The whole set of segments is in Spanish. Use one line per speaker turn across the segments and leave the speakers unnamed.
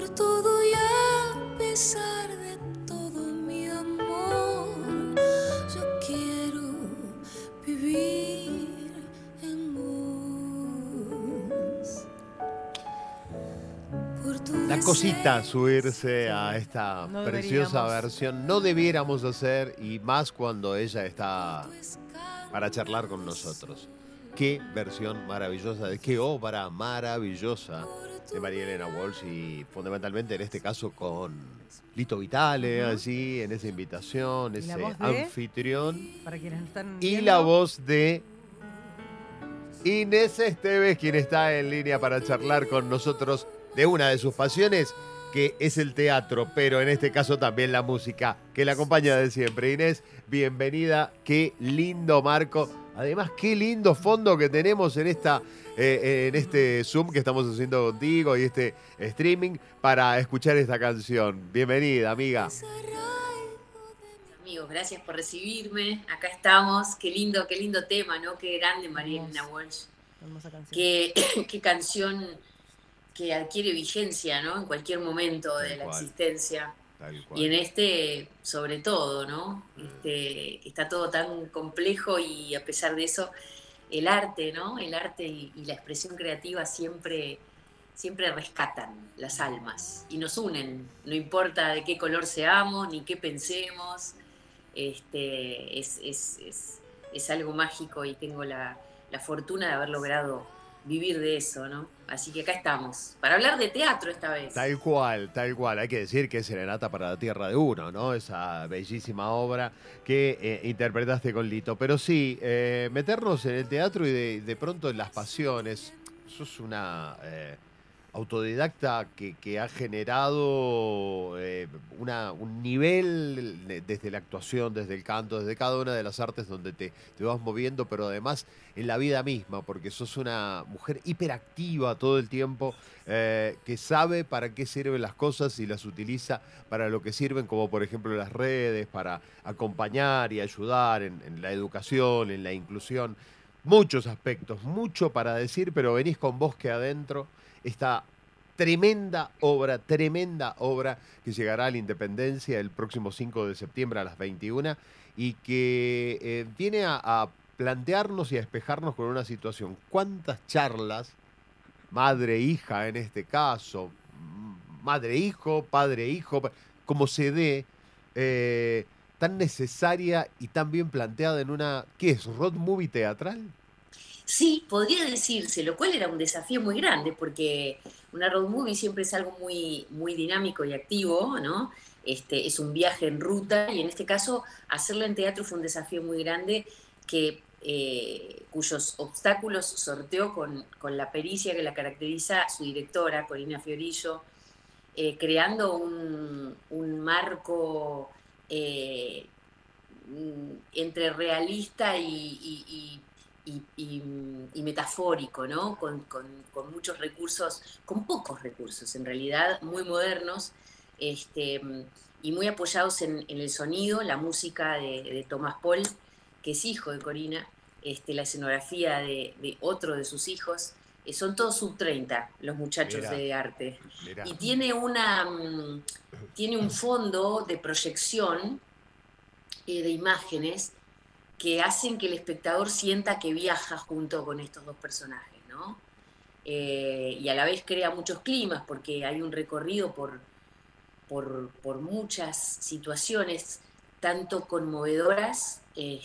por todo y a pesar de todo, mi amor, yo quiero vivir en vos. Por tu
Da cosita
deseo.
subirse a esta
No
preciosa
deberíamos.
versión. No debiéramos hacer, y más cuando ella está para charlar con nosotros. Qué versión maravillosa, de qué obra maravillosa de María Elena Walsh, y fundamentalmente en este caso con Lito Vitale, allí en esa invitación,
Y la
ese
voz de,
anfitrión,
para quienes no están
y
viendo,
la voz de Inés Esteves, quien está en línea para charlar con nosotros de una de sus pasiones, que es el teatro, pero en este caso también la música, que la acompaña de siempre. Inés, bienvenida, qué lindo marco. Además, qué lindo fondo que tenemos en este Zoom que estamos haciendo contigo y este streaming para escuchar esta canción. Bienvenida, amiga.
Amigos, gracias por recibirme. Acá estamos. Qué lindo tema, ¿no? Qué grande María Elena Walsh.
hermosa canción.
Qué canción que adquiere vigencia, ¿no? En cualquier momento de
Tal
la
cual.
existencia.
Tal cual.
Y en este, sobre todo, ¿no? Está todo tan complejo y a pesar de eso, el arte, ¿no? El arte y la expresión creativa siempre rescatan las almas y nos unen, no importa de qué color seamos ni qué pensemos, es algo mágico y tengo la fortuna de haber logrado vivir de eso, ¿no? Así que acá estamos, para hablar de teatro esta vez.
Tal cual, tal cual. Hay que decir que es Serenata para la Tierra de Uno, ¿no? Esa bellísima obra que interpretaste con Lito. Pero sí, meternos en el teatro y de pronto en las pasiones. Sos una autodidacta que ha generado un nivel desde la actuación, desde el canto, desde cada una de las artes donde te vas moviendo, pero además en la vida misma, porque sos una mujer hiperactiva todo el tiempo, que sabe para qué sirven las cosas y las utiliza para lo que sirven, como por ejemplo las redes, para acompañar y ayudar en la educación, en la inclusión. Muchos aspectos, mucho para decir, pero venís con Bosque Adentro, esta tremenda obra que llegará a la Independencia el próximo 5 de septiembre a las 21 y que viene a plantearnos y a despejarnos con una situación. ¿Cuántas charlas, madre-hija en este caso, madre-hijo, padre-hijo, como se dé, tan necesaria y tan bien planteada en una, ¿qué es? ¿Road movie teatral?
Sí, podría decirse, lo cual era un desafío muy grande, porque una road movie siempre es algo muy dinámico y activo, ¿no? Es un viaje en ruta, y en este caso hacerlo en teatro fue un desafío muy grande cuyos obstáculos sorteó con la pericia que la caracteriza su directora, Corina Fiorillo, creando un marco eh, entre realista y metafórico, ¿no? Con muchos recursos, con pocos recursos en realidad, muy modernos, este, y muy apoyados en el sonido, la música de Tomás Paul, que es hijo de Corina, la escenografía de otro de sus hijos. Son todos sub 30 los muchachos
Mirá,
de arte.
mirá.
Y tiene un fondo de proyección de imágenes que hacen que el espectador sienta que viaja junto con estos dos personajes, ¿no? Y a la vez crea muchos climas, porque hay un recorrido por muchas situaciones, tanto conmovedoras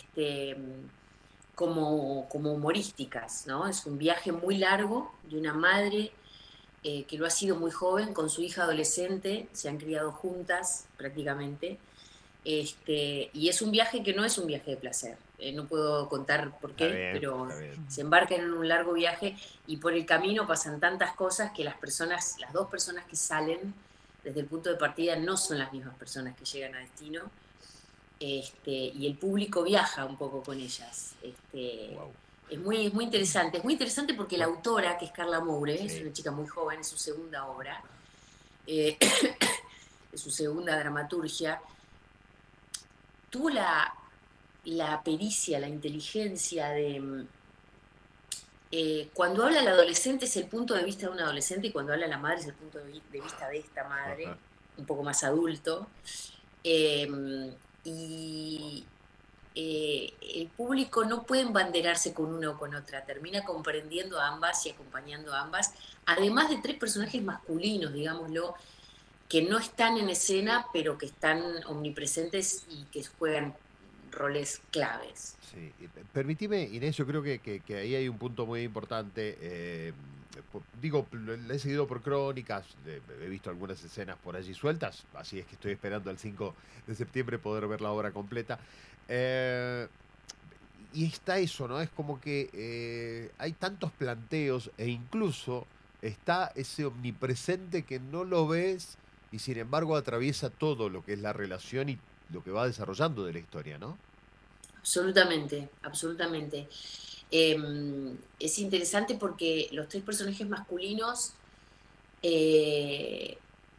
como humorísticas, ¿no? Es un viaje muy largo de una madre que lo ha sido muy joven, con su hija adolescente, se han criado juntas prácticamente, y es un viaje que no es un viaje de placer. No puedo contar por
Está
qué,
bien,
pero
está bien.
se embarcan en un largo viaje y por el camino pasan tantas cosas que las dos personas que salen desde el punto de partida no son las mismas personas que llegan a destino. Y el público viaja un poco con ellas.
Wow.
Es muy interesante. Es muy interesante porque la autora, que es Carla Moure, es
Sí.
una chica muy joven, es su segunda obra, es su segunda dramaturgia, tuvo la pericia, la inteligencia cuando habla el adolescente es el punto de vista de un adolescente y cuando habla la madre es el punto de vista de esta madre,
Ajá.
un poco más adulto. Eh, y el público no puede embanderarse con una o con otra, termina comprendiendo a ambas y acompañando a ambas, además de tres personajes masculinos, digámoslo, que no están en escena, pero que están omnipresentes y que juegan roles claves.
Sí, permitime, Inés, yo creo que ahí hay un punto muy importante. Digo, he seguido por crónicas, he visto algunas escenas por allí sueltas, así es que estoy esperando el 5 de septiembre poder ver la obra completa. Eh, y está eso, ¿no? Es como que hay tantos planteos e incluso está ese omnipresente que no lo ves y sin embargo atraviesa todo lo que es la relación y lo que va desarrollando de la historia, ¿no?
Absolutamente, absolutamente. Es interesante porque los tres personajes masculinos eh,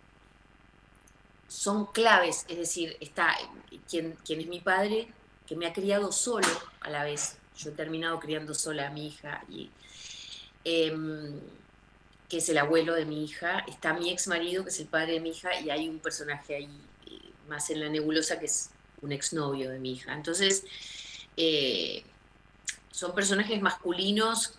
son claves, es decir, está quien es mi padre, que me ha criado solo a la vez. Yo he terminado criando sola a mi hija, em, que es el abuelo de mi hija. Está mi ex marido, que es el padre de mi hija, y hay un personaje ahí más en la nebulosa, que es un exnovio de mi hija. Entonces, eh, son personajes masculinos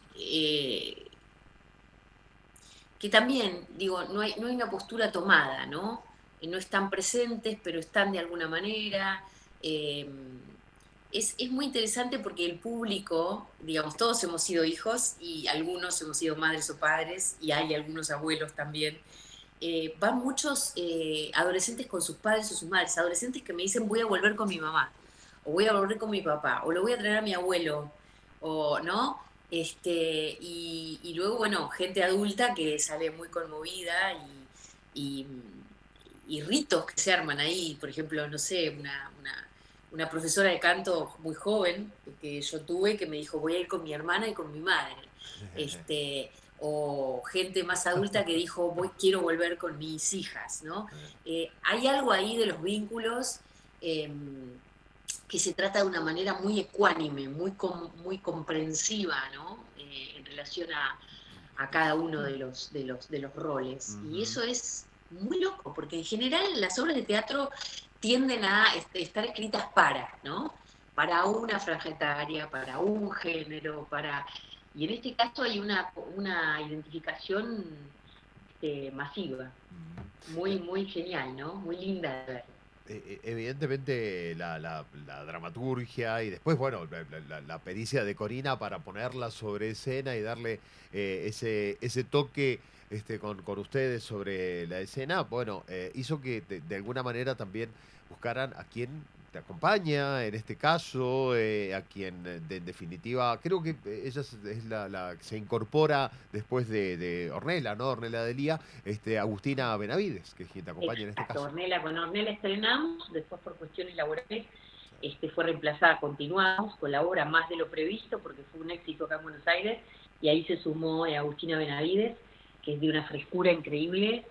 que también, digo, no hay una postura tomada, ¿no? No están presentes, pero están de alguna manera. Eh, es muy interesante porque el público, digamos, todos hemos sido hijos y algunos hemos sido madres o padres y hay algunos abuelos también. Van muchos adolescentes con sus padres o sus madres, adolescentes que me dicen voy a volver con mi mamá, o voy a volver con mi papá, o lo voy a traer a mi abuelo, o no. Y luego, bueno, gente adulta que sale muy conmovida y, y ritos que se arman ahí, por ejemplo, no sé, una profesora de canto muy joven que yo tuve que me dijo voy a ir con mi hermana y con mi madre. Este, o gente más adulta que dijo quiero volver con mis hijas, ¿no? Hay algo ahí de los vínculos eh, que se trata de una manera muy ecuánime, muy comprensiva, ¿no? En relación a cada uno de los roles. Y
Ujú.
eso es muy loco, porque en general las obras de teatro tienden a estar escritas ¿no? Para una franja etaria, para un género, y en este caso hay una identificación masiva,
Eh,
muy genial, ¿no? Muy linda de ver.
Evidentemente la dramaturgia y después, bueno, la pericia de Corina para ponerla sobre escena y darle ese toque con ustedes sobre la escena, bueno, hizo que de alguna manera también buscaran a quien te acompaña, en este caso, a quien en definitiva, creo que ella es la que se incorpora después de Ornella, ¿no? Ornella Delía, Agustina Benavides, que es quien te acompaña en este
Exacto,
caso.
Con Ornella estrenamos, después por cuestiones laborales fue reemplazada, continuamos con la obra más de lo previsto porque fue un éxito acá en Buenos Aires y ahí se sumó Agustina Benavides, que es de una frescura increíble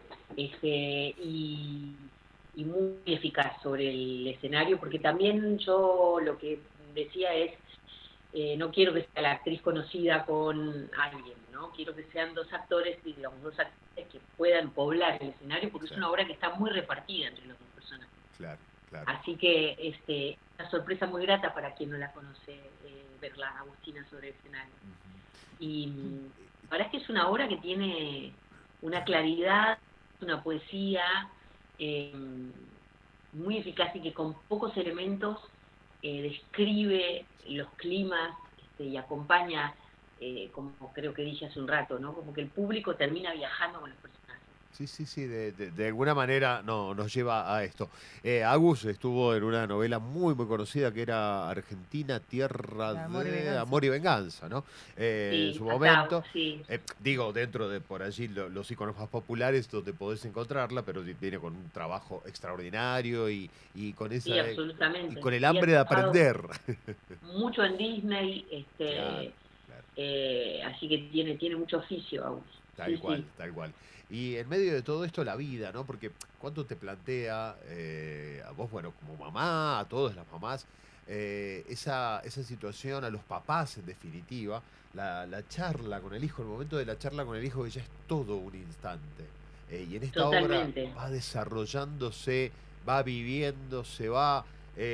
y muy eficaz sobre el escenario, porque también yo lo que decía es, no quiero que sea la actriz conocida con alguien, ¿no? Quiero que sean dos actores, digamos, dos actores que puedan poblar el escenario, porque es
Claro,
una obra que está muy repartida entre los dos personajes.
claro, claro.
Así que una sorpresa muy grata para quien no la conoce, verla a Agustina sobre el escenario. Y la verdad es que es una obra que tiene una claridad, una poesía eh, muy eficaz y que con pocos elementos describe los climas y acompaña, como creo que dije hace un rato, ¿no? Como que el público termina viajando con los personajes.
Sí, sí, sí, de alguna manera no, nos lleva a esto. Agus estuvo en una novela muy, muy conocida que era Argentina, Tierra
De amor y
de
venganza.
Amor y Venganza, ¿no? En
Sí,
su
Atao,
momento.
sí.
Digo, dentro de por allí los iconos más populares donde podés encontrarla, pero viene con un trabajo extraordinario y con
Sí,
y
absolutamente.
con el
Y ha
hambre de
trabajado
aprender.
mucho en Disney,
Claro, claro.
así que tiene mucho oficio aún.
Tal
Sí,
cual,
sí.
tal cual. Y en medio de todo esto, la vida, ¿no? Porque cuánto te plantea a vos, bueno, como mamá, a todas las mamás, esa situación, a los papás en definitiva, la charla con el hijo, el momento de la charla con el hijo que ya es todo un instante. Y en esta obra
Totalmente.
va desarrollándose, va viviendo, se va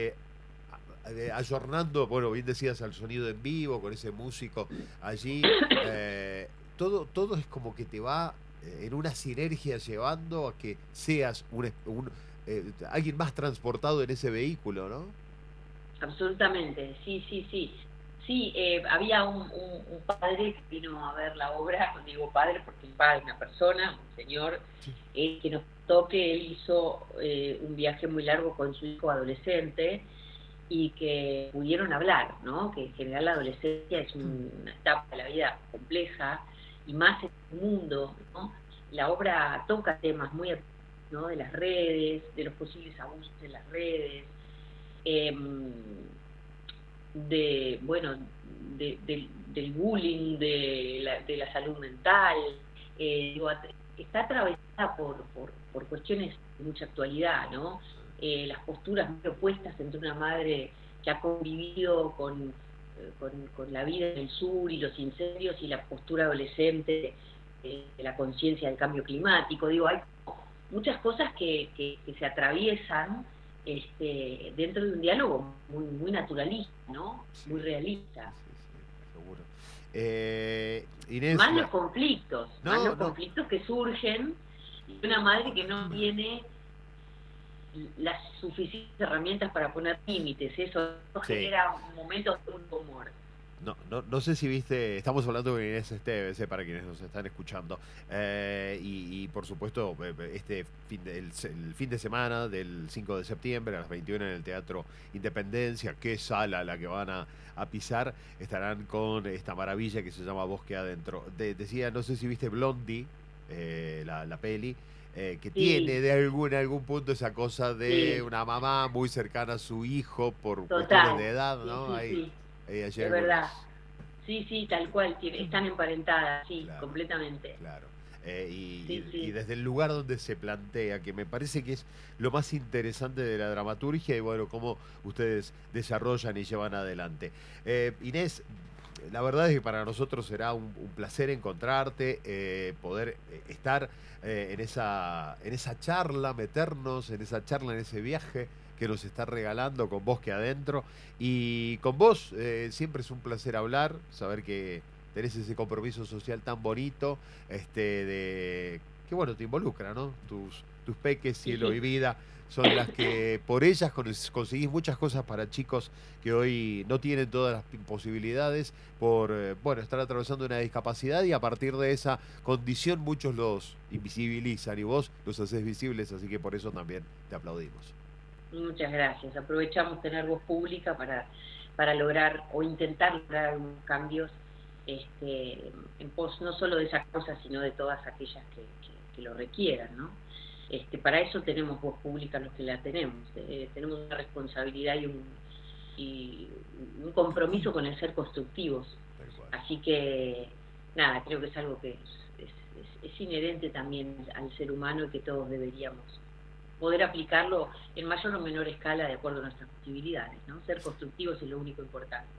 ayornando, bueno, bien decías, al sonido en vivo, con ese músico allí. Todo es como que te va en una sinergia llevando a que seas alguien más transportado en ese vehículo, ¿no?
Absolutamente, sí, sí, sí. Sí, había un padre que vino a ver la obra, no digo padre porque el padre es una persona, un señor,
Sí.
que nos contó que él hizo un viaje muy largo con su hijo adolescente y que pudieron hablar, ¿no? Que en general la adolescencia es una etapa de la vida compleja y más en el mundo, ¿no? La obra toca temas muy, ¿no? De las redes, de los posibles abusos de las redes, em, bueno, del bullying, de la salud mental. Digo, está atravesada por cuestiones de mucha actualidad, ¿no? Las posturas muy opuestas entre una madre que ha convivido con la vida en el sur y los incendios y la postura adolescente de la conciencia del cambio climático. Digo, hay muchas cosas que se atraviesan dentro de un diálogo muy naturalista, ¿no?
Sí,
Muy realista.
sí, sí, seguro. Inés,
Más
no,
los
no,
conflictos que surgen y una madre que no tiene las suficientes herramientas para poner límites. Eso
sí.
genera momentos de un humor.
No sé si viste, estamos hablando con Inés Esteves, para quienes nos están escuchando, y por supuesto el fin de semana del 5 de septiembre a las 21 en el Teatro Independencia, qué sala la que van a pisar, estarán con esta maravilla que se llama Bosque Adentro. Decía, no sé si viste Blondie, la peli, que tiene
Sí,
de algún punto esa cosa de
sí,
una mamá muy cercana a su hijo por cuestiones
total.
de edad,
Sí,
¿no?
sí, sí,
Ahí allí
es verdad.
algunos.
Sí, sí, tal cual, están emparentadas, sí,
Claro,
completamente.
claro.
Sí,
Y
sí.
desde el lugar donde se plantea, que me parece que es lo más interesante de la dramaturgia y bueno, cómo ustedes desarrollan y llevan adelante. Inés, la verdad es que para nosotros será un placer encontrarte, poder estar en esa charla, meternos en esa charla, en ese viaje que nos está regalando con Bosque Adentro. Y con vos siempre es un placer hablar, saber que tenés ese compromiso social tan bonito, que bueno, te involucra, ¿no? Tus peques,
Sí,
cielo y
sí.
vida, son las que por ellas conseguís muchas cosas para chicos que hoy no tienen todas las posibilidades por, bueno, estar atravesando una discapacidad y a partir de esa condición muchos los invisibilizan y vos los haces visibles, así que por eso también te aplaudimos.
Muchas gracias. Aprovechamos tener voz pública para lograr o intentar lograr algunos cambios en pos no solo de esa causa, sino de todas aquellas que lo requieran, ¿no? Para eso tenemos voz pública los que la tenemos. Tenemos una responsabilidad y un compromiso con el ser constructivos.
Tal cual.
Así que, nada, creo que es algo que es inherente también al ser humano y que todos deberíamos poder aplicarlo en mayor o menor escala de acuerdo a nuestras posibilidades, ¿no? Ser constructivos es lo único importante.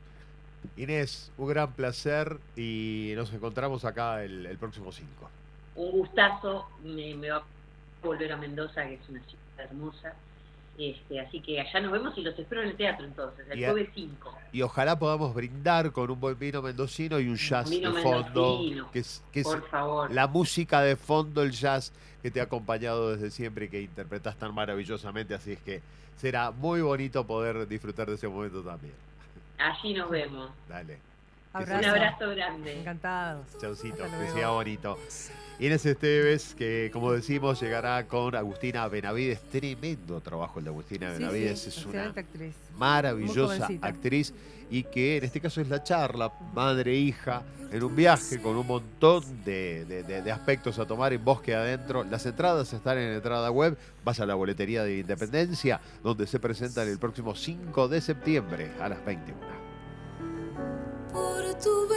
Inés, un gran placer y nos encontramos acá el próximo 5.
Un gustazo, me va a volver a Mendoza, que es una ciudad hermosa. Así que allá nos vemos y los espero en el teatro entonces, el jueves 5.
Y ojalá podamos brindar con un buen vino mendocino y un jazz
Vino
de fondo,
mendocino,
que es
por favor.
la música de fondo, el jazz que te ha acompañado desde siempre y que interpretas tan maravillosamente, así es que será muy bonito poder disfrutar de ese momento también.
Allí nos vemos.
Dale.
Un abrazo grande.
Encantados.
Chaucito,
Hasta
que
luego.
sea bonito. Inés Esteves, que como decimos, llegará con Agustina Benavides. Tremendo trabajo el de Agustina
Sí,
Benavides.
sí,
Es
excelente
una
actriz. Muy
maravillosa
jovencita.
actriz y que en este caso es la charla madre-hija en un viaje con un montón de aspectos a tomar en Bosque Adentro. Las entradas están en entrada web. Vas a la boletería de Independencia, donde se presentan el próximo 5 de septiembre a las 21.
Por tu